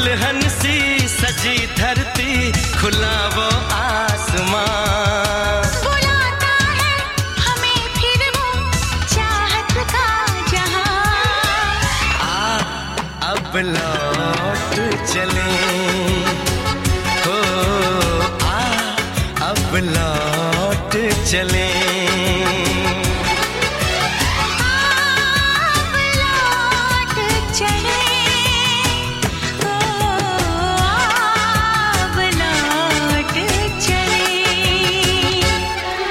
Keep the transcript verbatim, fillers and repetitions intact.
दुल्हन सी सजी धरती, खुला वो आसमां, बुलाता है हमें फिर वो चाहत का जहां। आ अब लौट चले, हो आ अब लौट चले।